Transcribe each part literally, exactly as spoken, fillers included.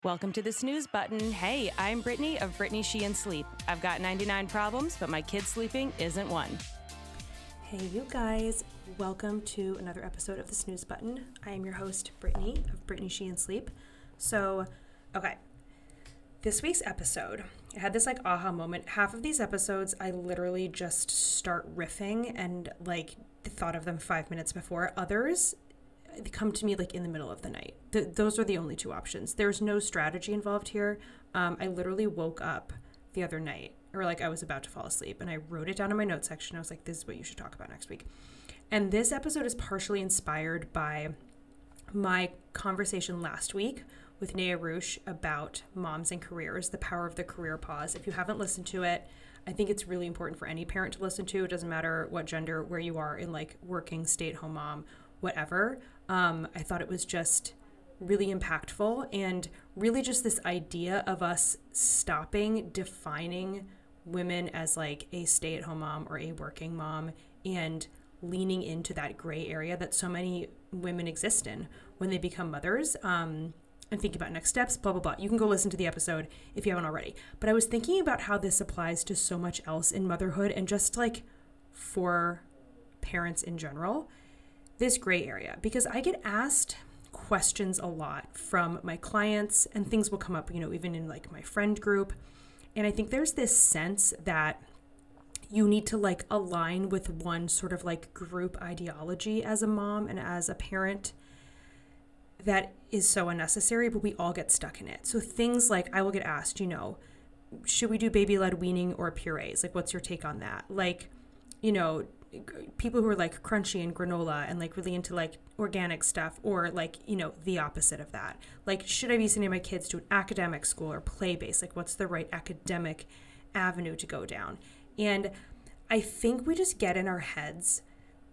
Welcome to the snooze button. Hey, I'm Brittany of Brittany Sheehan Sleep. I've got ninety-nine problems, but my kid sleeping isn't one. Hey, you guys. Welcome to another episode of the snooze button. I am your host, Brittany of Brittany Sheehan Sleep. So, okay. This week's episode, I had this like aha moment. Half of these episodes, I literally just start riffing and like thought of them five minutes before. Others, they come to me like in the middle of the night. Th- those are the only two options. There's no strategy involved here. Um, I literally woke up the other night, or like I was about to fall asleep, and I wrote it down in my notes section. I was like, this is what you should talk about next week. And this episode is partially inspired by my conversation last week with Naya Roosh about moms and careers, the power of the career pause. If you haven't listened to it, I think it's really important for any parent to listen to. It doesn't matter what gender, where you are in like working, stay-at-home mom, whatever. Um, I thought it was just really impactful and really just this idea of us stopping defining women as like a stay-at-home mom or a working mom and leaning into that gray area that so many women exist in when they become mothers. Um, and thinking about next steps, blah, blah, blah. You can go listen to the episode if you haven't already. But I was thinking about how this applies to so much else in motherhood and just like for parents in general, this gray area, because I get asked questions a lot from my clients and things will come up, you know, even in like my friend group. And I think there's this sense that you need to like align with one sort of like group ideology as a mom and as a parent that is so unnecessary, but we all get stuck in it. So things like I will get asked, you know, should we do baby-led weaning or purees? Like, what's your take on that? Like, you know, people who are like crunchy and granola and like really into like organic stuff, or like, you know, the opposite of that. Like, should I be sending my kids to an academic school or play-based? Like, what's the right academic avenue to go down? And I think we just get in our heads,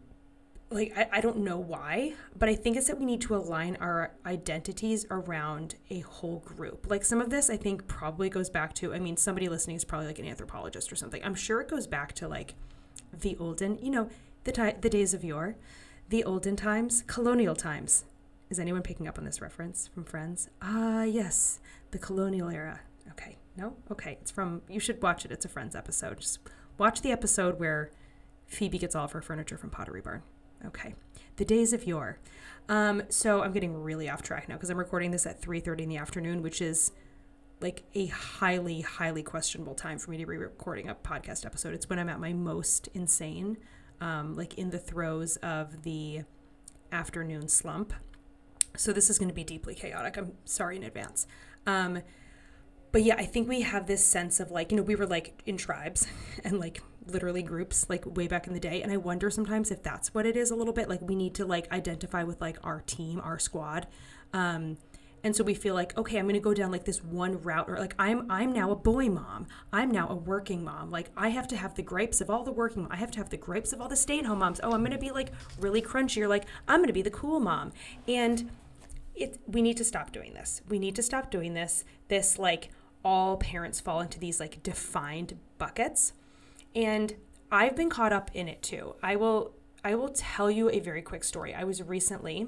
like, I, I don't know why, but I think it's that we need to align our identities around a whole group. Like, some of this I think probably goes back to, I mean, somebody listening is probably like an anthropologist or something. I'm sure it goes back to like the olden, you know, the ti- the days of yore, the olden times, colonial times. Is anyone picking up on this reference from Friends? Ah, yes, the colonial era. Okay, no? Okay, it's from, you should watch it. It's a Friends episode. Just watch the episode where Phoebe gets all of her furniture from Pottery Barn. Okay, the days of yore. Um, so I'm getting really off track now because I'm recording this at three thirty in the afternoon, which is like a highly, highly questionable time for me to be recording a podcast episode. It's when I'm at my most insane, um, like in the throes of the afternoon slump. So this is going to be deeply chaotic. I'm sorry in advance. Um, but yeah, I think we have this sense of like, you know, we were like in tribes and like literally groups like way back in the day. And I wonder sometimes if that's what it is a little bit. Like we need to like identify with like our team, our squad. Um, And so we feel like, okay, I'm going to go down like this one route, or like I'm I'm now a boy mom. I'm now a working mom. Like I have to have the gripes of all the working. I have to have the gripes of all the stay-at-home moms. Oh, I'm going to be like really crunchy, or like I'm going to be the cool mom. And it we need to stop doing this. We need to stop doing this. This like all parents fall into these like defined buckets. And I've been caught up in it too. I will I will tell you a very quick story. I was recently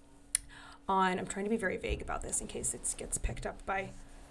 on, I'm trying to be very vague about this in case it gets picked up by,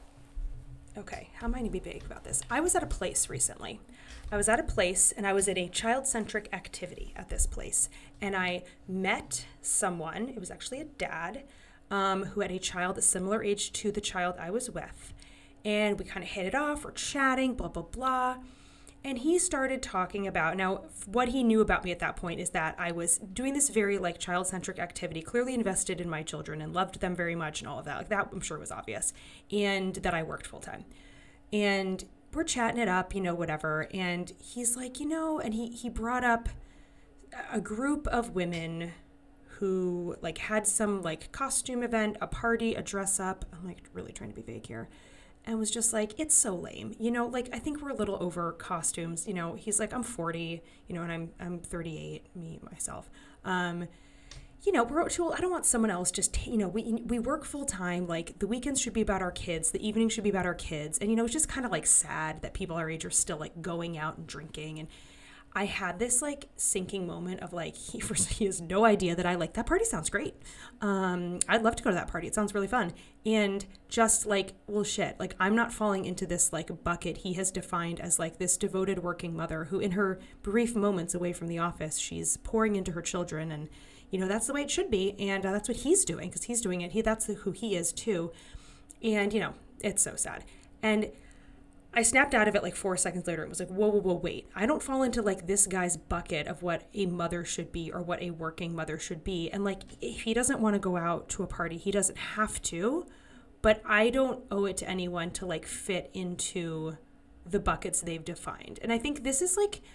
okay, how am I going to be vague about this? I was at a place recently. I was at a place and I was at a child-centric activity at this place. And I met someone, it was actually a dad, um, who had a child a similar age to the child I was with. And we kind of hit it off, we're chatting, blah, blah, blah. And he started talking about, now what he knew about me at that point is that I was doing this very like child-centric activity, clearly invested in my children and loved them very much and all of that. Like that I'm sure was obvious. And that I worked full-time. And we're chatting it up, you know, whatever. And he's like, you know, and he, he brought up a group of women who like had some like costume event, a party, a dress up. I'm like really trying to be vague here. And was just like, it's so lame. You know, like, I think we're a little over costumes. You know, he's like, I'm forty, you know, and I'm I'm thirty-eight, me, myself. Um, you know, we're too, I don't want someone else just, you know, we we work full time. Like, the weekends should be about our kids. The evenings should be about our kids. And, you know, it's just kind of like sad that people our age are still like going out and drinking. And I had this like sinking moment of like, he, first, he has no idea that I like, that party sounds great. Um, I'd love to go to that party. It sounds really fun. And just like, well, shit, like I'm not falling into this like bucket he has defined as like this devoted working mother who in her brief moments away from the office, she's pouring into her children. And, you know, that's the way it should be. And uh, that's what he's doing because he's doing it. He, that's who he is too. And, you know, it's so sad. And I snapped out of it like four seconds later. It was like, whoa, whoa, whoa, wait. I don't fall into like this guy's bucket of what a mother should be or what a working mother should be. And like, if he doesn't want to go out to a party, he doesn't have to. But I don't owe it to anyone to like fit into the buckets they've defined. And I think this is like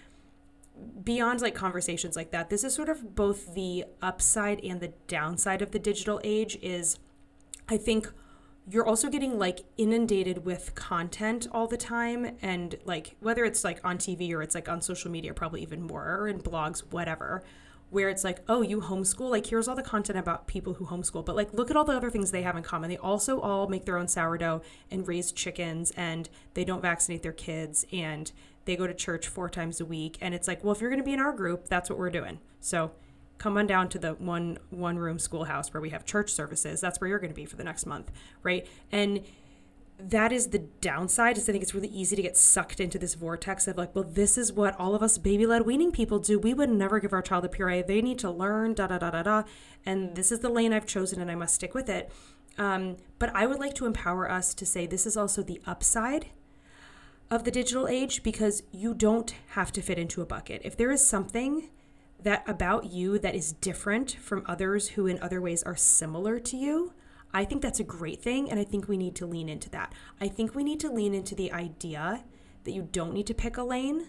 beyond like conversations like that. This is sort of both the upside and the downside of the digital age is I think you're also getting like inundated with content all the time. And like, whether it's like on T V or it's like on social media, probably even more, or in blogs, whatever, where it's like, oh, you homeschool? Like, here's all the content about people who homeschool. But like, look at all the other things they have in common. They also all make their own sourdough and raise chickens, and they don't vaccinate their kids, and they go to church four times a week. And it's like, well, if you're going to be in our group, that's what we're doing. So come on down to the one one room schoolhouse where we have church services. That's where you're going to be for the next month, right? And that is the downside. Is I think it's really easy to get sucked into this vortex of like, well, this is what all of us baby-led weaning people do. We would never give our child a puree. They need to learn, da da da da da. And this is the lane I've chosen, and I must stick with it. Um, but I would like to empower us to say this is also the upside of the digital age, because you don't have to fit into a bucket. If there is something that about you that is different from others who in other ways are similar to you, I think that's a great thing. And I think we need to lean into that. I think we need to lean into the idea that you don't need to pick a lane.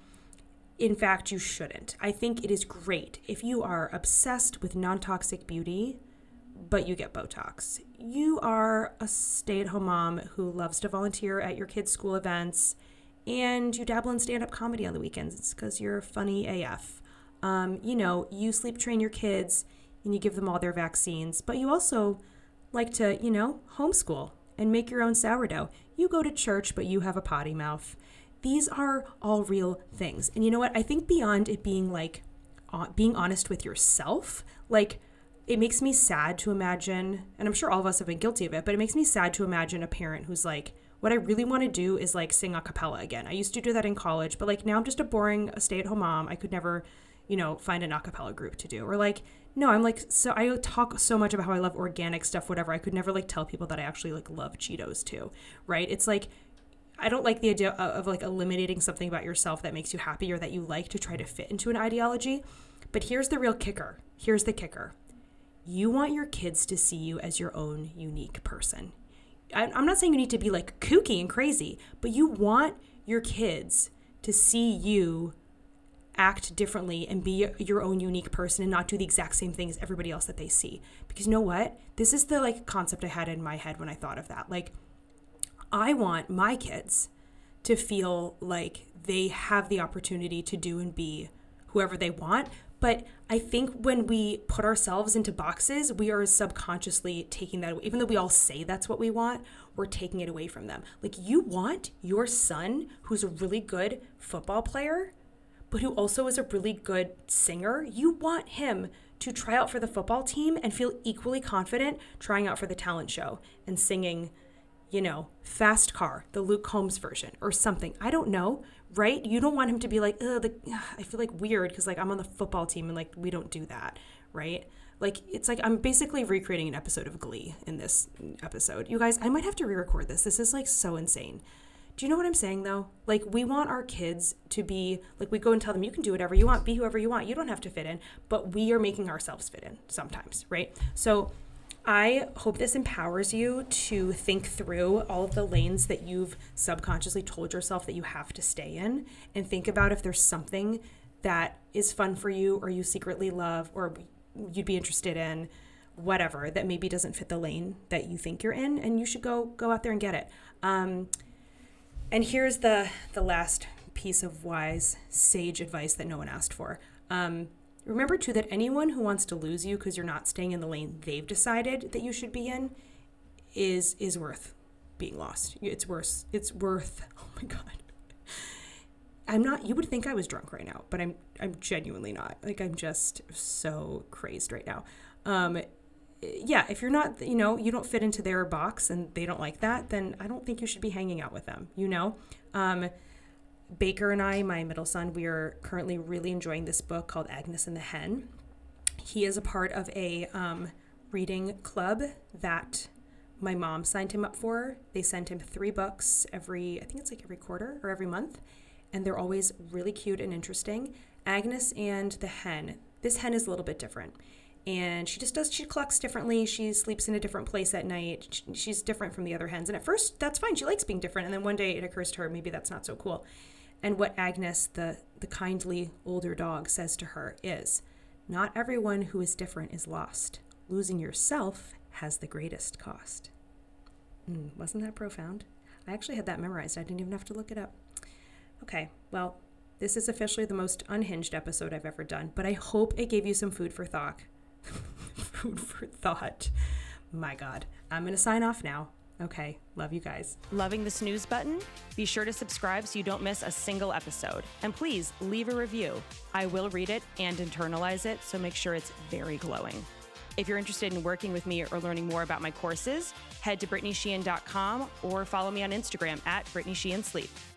In fact, you shouldn't. I think it is great if you are obsessed with non-toxic beauty, but you get Botox. You are a stay-at-home mom who loves to volunteer at your kids' school events, and you dabble in stand-up comedy on the weekends because you're funny A F. Um, you know, you sleep train your kids and you give them all their vaccines, but you also like to, you know, homeschool and make your own sourdough. You go to church, but you have a potty mouth. These are all real things. And you know what? I think beyond it being like uh, being honest with yourself, like it makes me sad to imagine, and I'm sure all of us have been guilty of it, but it makes me sad to imagine a parent who's like, what I really want to do is like sing a cappella again. I used to do that in college, but like now I'm just a boring stay-at-home mom. I could never, you know, find an a cappella group to do. Or like, no, I'm like, so I talk so much about how I love organic stuff, whatever. I could never like tell people that I actually like love Cheetos too, right? It's like, I don't like the idea of, of like eliminating something about yourself that makes you happy or that you like to try to fit into an ideology. But here's the real kicker. Here's the kicker. You want your kids to see you as your own unique person. I, I'm not saying you need to be like kooky and crazy, but you want your kids to see you act differently and be your own unique person and not do the exact same thing as everybody else that they see. Because you know what? This is the like concept I had in my head when I thought of that. Like, I want my kids to feel like they have the opportunity to do and be whoever they want. But I think when we put ourselves into boxes, we are subconsciously taking that away. Even though we all say that's what we want, we're taking it away from them. Like, you want your son, who's a really good football player, but who also is a really good singer, you want him to try out for the football team and feel equally confident trying out for the talent show and singing, you know, Fast Car, the Luke Combs version or something. I don't know, right? You don't want him to be like, ugh, the, ugh I feel like weird because like I'm on the football team and like we don't do that, right? Like, it's like I'm basically recreating an episode of Glee in this episode. You guys, I might have to re-record this. This is like so insane. Do you know what I'm saying, though? Like, we want our kids to be, like, we go and tell them, you can do whatever you want, be whoever you want. You don't have to fit in. But we are making ourselves fit in sometimes, right? So I hope this empowers you to think through all of the lanes that you've subconsciously told yourself that you have to stay in, and think about if there's something that is fun for you or you secretly love or you'd be interested in, whatever, that maybe doesn't fit the lane that you think you're in, and you should go go out there and get it. Um, And here's the, the last piece of wise, sage advice that no one asked for. Um, remember, too, that anyone who wants to lose you because you're not staying in the lane they've decided that you should be in is is worth being lost. It's worth, it's worth, oh my God. I'm not, you would think I was drunk right now, but I'm, I'm genuinely not. Like, I'm just so crazed right now. Um, yeah, if you're not, you know, you don't fit into their box and they don't like that, then I don't think you should be hanging out with them, you know? Um, Baker and I, my middle son, we are currently really enjoying this book called Agnes and the Hen. He is a part of a um, reading club that my mom signed him up for. They send him three books every, I think it's like every quarter or every month. And they're always really cute and interesting. Agnes and the Hen. This hen is a little bit different. And she just does, she clucks differently. She sleeps in a different place at night. She's different from the other hens. And at first, that's fine. She likes being different. And then one day it occurs to her, maybe that's not so cool. And what Agnes, the, the kindly older dog, says to her is, not everyone who is different is lost. Losing yourself has the greatest cost. Mm, wasn't that profound? I actually had that memorized. I didn't even have to look it up. Okay, well, this is officially the most unhinged episode I've ever done, but I hope it gave you some food for thought. Food for thought. My God. I'm going to sign off now. Okay, love you guys. Loving the snooze button? Be sure to subscribe so you don't miss a single episode. And please leave a review. I will read it and internalize it, so make sure it's very glowing. If you're interested in working with me or learning more about my courses, head to Brittany Sheehan dot com or follow me on Instagram at Brittany Sheehan Sleep.